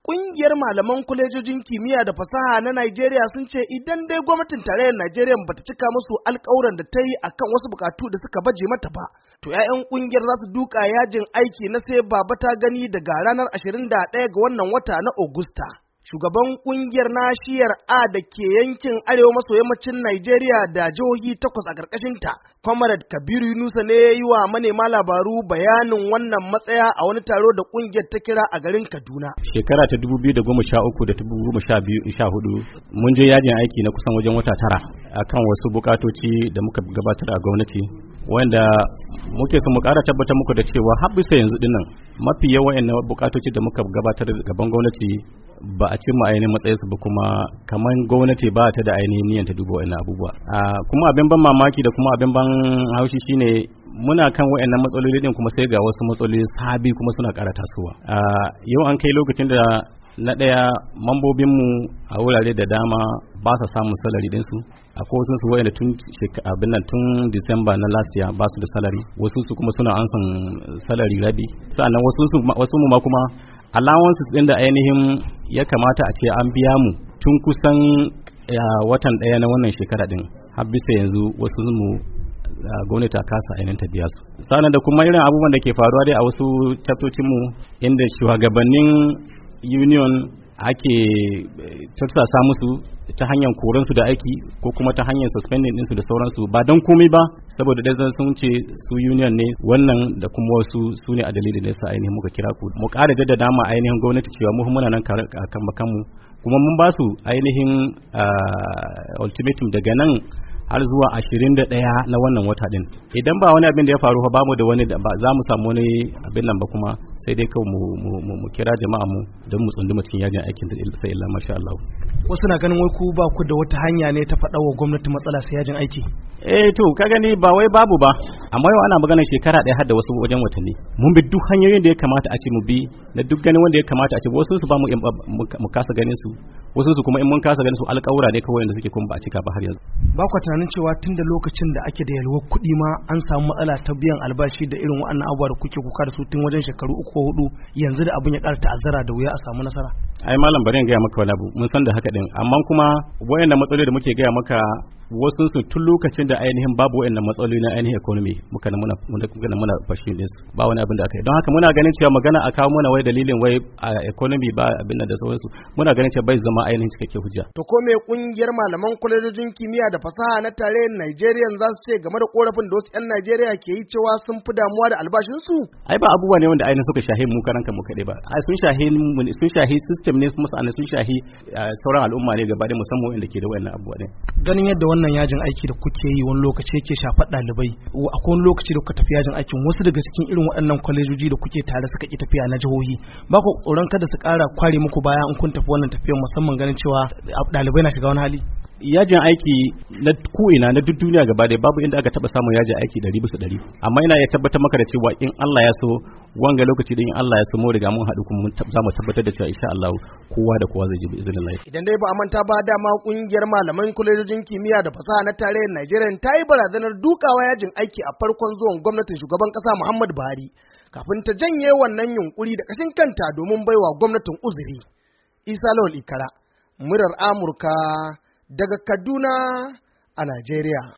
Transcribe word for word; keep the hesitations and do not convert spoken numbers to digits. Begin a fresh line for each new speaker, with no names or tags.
Ƙungiyar malaman kwalejojin kimiyya da fasaha na Najeriya sun ce idan dai gwamnatin tarayyar Najeriya bata cika musu alƙawuran da ta yi akan wasu bukatu da suka baje mata ba, to 'ya'yan ƙungiyar za su duka yajin aiki na sai baba ta gani daga ranar ashirin da ɗaya ga wannan wata na Agusta. Shugaban kungiyar nashiyar A da ke yankin arewa maso yammacin Najeriya da jihohi takwas a ƙarƙashinta, Comrade Kabiru Yunusa ne ya yi wa manema labaru bayanin wannan matsaya a wani taro da kungiyar ta kira a garin Kaduna.
Shekara ta dubu biyu da goma sha uku da dubu goma sha biyu sha hudu mun je yajin aiki na kusan wajen wata tara akan wasu bukatoci da muka gabatar a gwamnati, wanda muke so mu ƙara tabbatar muku da cewa har bisa yanzu dinnan mafi yawan bukatoci da muka gabatar gaban gwamnati ba a cimma ainihin matsayinsu ba, kuma kamar gwamnati ba ta da ainihin niyyar ta duba wa'annan abubuwa. Kuma abin ban mamaki da kuma abin ban haushi shine muna kan wa'annan matsaloli din kuma sai ga wasu matsaloli sabi kuma suna ƙara tasowa. Yau an kai lokacin da na ɗaya mambobinmu a wurare da dama ba sa samun salari ɗinsu. Akwai wasu su wa'anda tun abin nan tun Disamba na last year ba su da salari, wasu su kuma suna ansan salari rabi, sannan wasu su wasu mu ma kuma allowances ɗin da ainihin ya kamata a ce an biya mu tun kusan watan ɗaya na wannan shekara ɗin har bisa yanzu wasu mu gwamnati ta kasa ainihin ta biya su. Sannan da kuma irin abubuwan da ke faruwa dai a wasu chaptocin mu inda shugabannin union ake tattasa musu ta hanyar koransu da aiki ko kuma ta hanyar suspending ɗinsu da sauransu ba don komai ba, saboda dai sun ce su union ne, wannan da kuma wasu su ne a dalilin da yasa ainihin muka kira ku mu ƙara jaddada ma ainihin gwamnati cewa mu muna nan kan bakanmu, kuma mun ba su ainihin ultimatum daga nan har zuwa ashirin da ɗaya na wannan wata din. Idan ba wani abin da ya faru ba mu da wani ba za mu samu wani abin nan ba, kuma sai dai kawai mu mu kira jama'a mu don mu tsunduma cikin yajin aikin da sai illa masha Allah.
Wasu na ganin wai ku ba ku da wata hanya ne ta faɗa wa gwamnati matsala sai yajin aiki.
Eh to ka gani ba wai babu ba, amma yau ana magana shekara ɗaya har da wasu wajen watanni. Mun bi duk hanyoyin da ya kamata a ce mu bi, na duk ganin wanda ya kamata a ce wasu su ba mu mu kasa ganin su, wasu su kuma in mun kasa ganin su alƙawura ne kawai da suke kuma ba a cika ba har yanzu.
Ba ku tunanin cewa tun da lokacin da ake da yalwar kuɗi ma an samu matsala ta biyan albashi da irin waɗannan abubuwa da kuke kuka da su tun wajen shekaru uku ko hudu, yanzu da abin ya ƙara ta'azzara da wuya a samu nasara?
Ai malam bari in gaya maka wani abu, mun san da haka din, amma kuma wayannan matsaloli da muke gaya maka wasu su tun lokacin da ainihin babu wayannan matsaloli na ainihin economy muka na muna muna muna fashin din su, ba wani abin da aka yi. Don haka muna ganin cewa magana a kawo mana wai dalilin wai a economy ba abin da sauransu, muna ganin cewa bai zama ainihin cikakken hujja.
To ko me kungiyar malaman kwalejojin kimiyya da fasaha na tarayyar Najeriya za su ce game da korafin da wasu 'yan Najeriya ke yi cewa sun fi damuwa da albashinsu?
Ai ba abubuwa ne wanda ainihin suka shahi mu karan kanmu kaɗai ba, ai sun shahi sun shahi system ne, kuma sa'an sun shahi sauran al'umma ne gaba ɗaya, musamman wanda ke da wayannan abubuwa ne.
Ganin yadda wannan yajin aiki da kuke yi wani lokaci yake shafar ɗalibai, akwai wani lokaci da kuka tafi yajin aikin wasu daga cikin irin waɗannan kwalejoji da kuke tare suka ki tafiya na jihohi, ba ku tsoron kada su ƙara kware muku baya in kun tafi wannan tafiyar, musamman ganin cewa ɗalibai na shiga wani hali?
Yajin aiki na ko'ina na duk duniya gaba ɗaya babu inda aka taɓa samun yajin aiki ɗari bisa ɗari, amma ina ya tabbatar maka da cewa in Allah ya so wanga lokaci da in Allah ya so mu riga mun haɗu kuma za mu tabbatar da cewa insha Allah kowa da kowa zai je bi izinin Allah.
Idan dai ba a manta ba, dama kungiyar malaman kwalejojin kimiyya da fasaha na tarayyar Najeriya ta yi barazanar dukawa yajin aiki a farkon zuwan gwamnatin shugaban ƙasa Muhammadu Buhari kafin ta janye wannan yunkuri da kashin kanta domin baiwa gwamnatin uzuri. Isa Lawal Ikara, murar Amurka daga Kaduna a Najeriya.